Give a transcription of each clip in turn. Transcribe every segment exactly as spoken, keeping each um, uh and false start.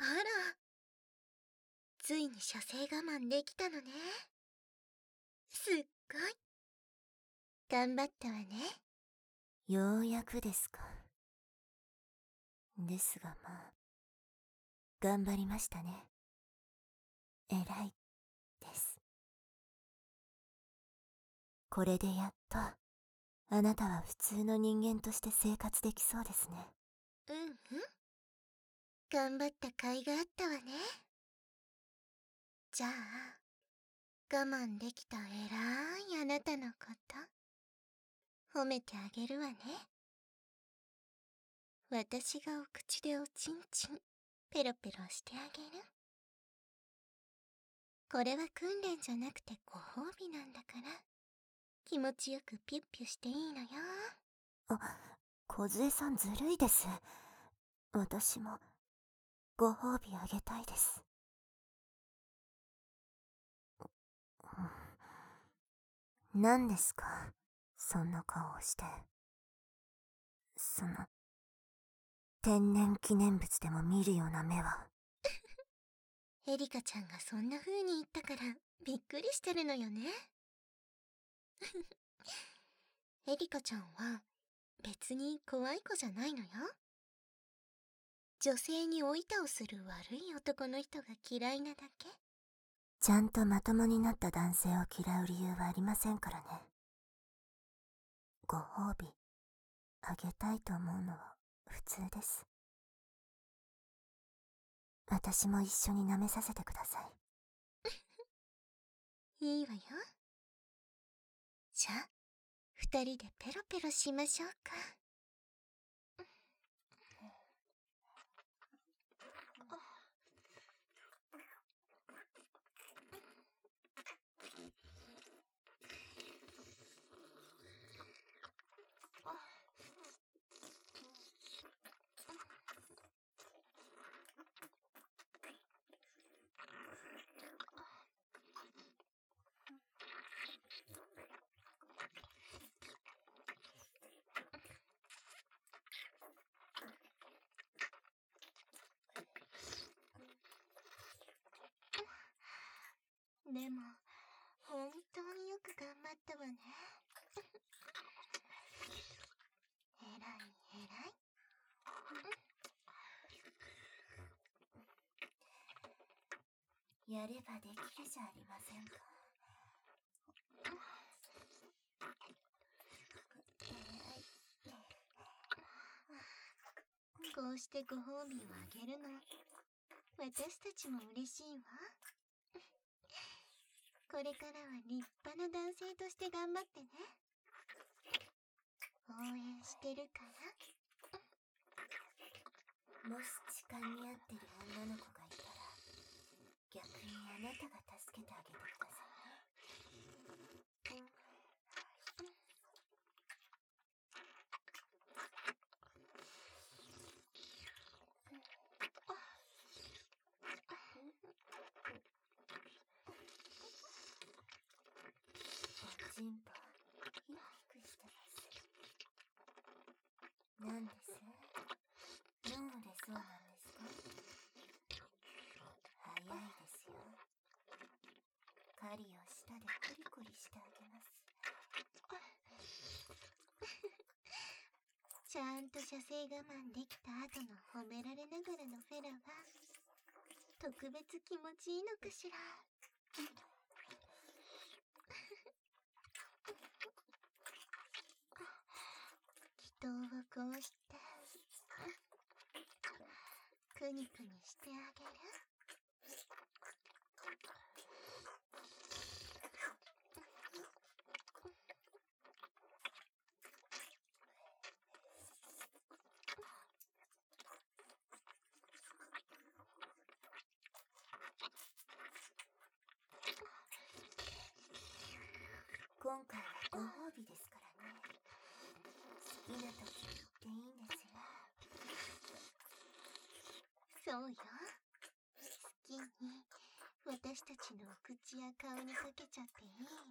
ら、ついに射精我慢できたのね。すっごい。頑張ったわね。 ようやくですか。ですがまあ、頑張りましたね。偉いです。これでやっと、あなたは普通の人間として生活できそうですね。 うんうん。頑張った甲斐があったわね。じゃあ、我慢できた偉いあなたのこと、褒めてあげるわね。私がお口でおちんちん、ペロペロしてあげる。これは訓練じゃなくてご褒美なんだから、気持ちよくピュッピュしていいのよ。 あ、梢さんずるいです。私も、ご褒美あげたいです。何ですか、そんな顔をして。その、天然記念物でも見るような目は。 エリカちゃんがそんな風に言ったからびっくりしてるのよね。エリカちゃんは別に怖い子じゃないのよ。女性においたをする悪い男の人が嫌いなだけ。 ちゃんとまともになった男性を嫌う理由はありませんからね。ご褒美、あげたいと思うのは普通です。私も一緒に舐めさせてください。いいわよ。じゃあ、二人でペロペロしましょうか。でも、本当によく頑張ったわね。えらいえらい。 やればできるじゃありませんか。 こうしてご褒美をあげるの、私たちも嬉しいわ。これからは立派な男性として頑張ってね。応援してるから。 もし痴漢に遭ってる女の子がいたら、逆にあなたが助けてあげてくださいね。おちんぽ、ヒクヒクしてます。なんです？脳でそうなんですか？早いですよ。狩りを舌でコリコリしてあげます。 ちゃんと射精我慢できた後の褒められながらのフェラは特別気持ちいいのかしら。祈祷をこうしてくにくにしてあげる。 今回はご褒美ですからね。好きな時に言っていいんですよ。 そうよ。好きに私たちのお口や顔にかけちゃっていいの。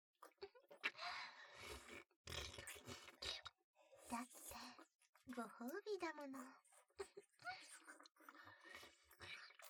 だってご褒美だもの。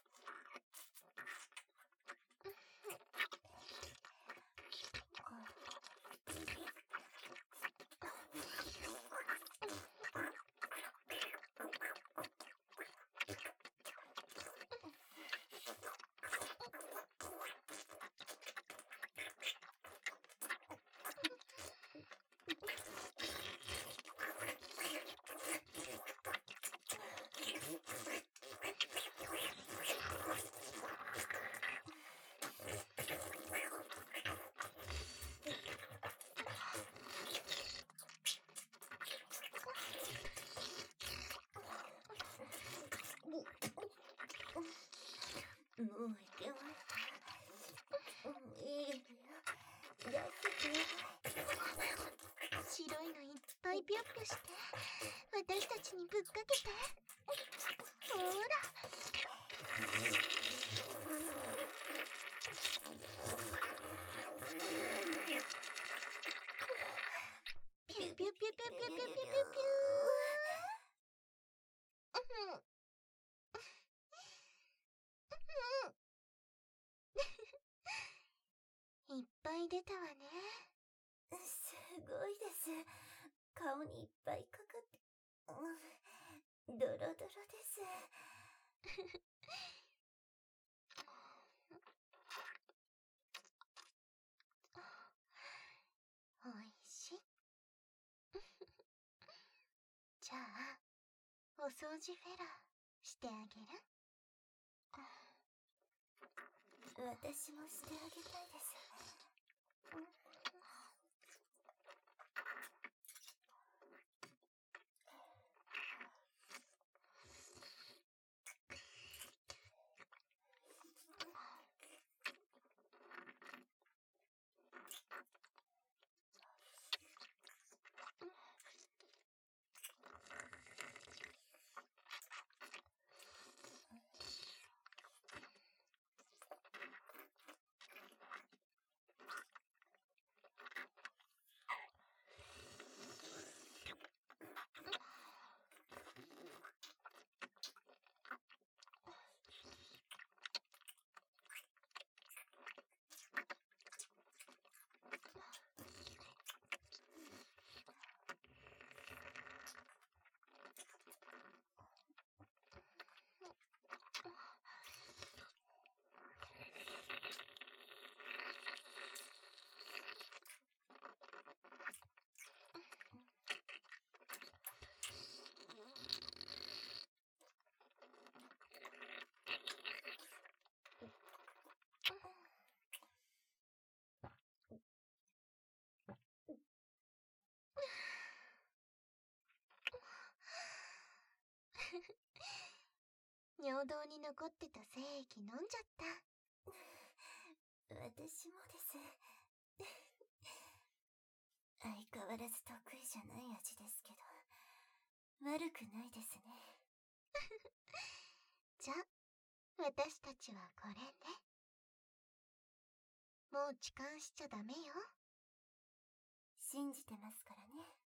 もういけます。いいよ。出して白いのいっぱいぴょっぴょして私たちにぶっかけて。ほらピュピュピュピュピュピュピュピュピュいっぱい出たわね。 すごいです。顔にいっぱいかかって、うん、ドロドロです。 おいしい。じゃあお掃除フェラしてあげる。 私もしてあげたいです。 尿道に残ってた精液飲んじゃった。 私もです。相変わらず得意じゃない味ですけど、悪くないですね。 じゃあ私たちはこれね。もう痴漢しちゃダメよ。 信じてますからね。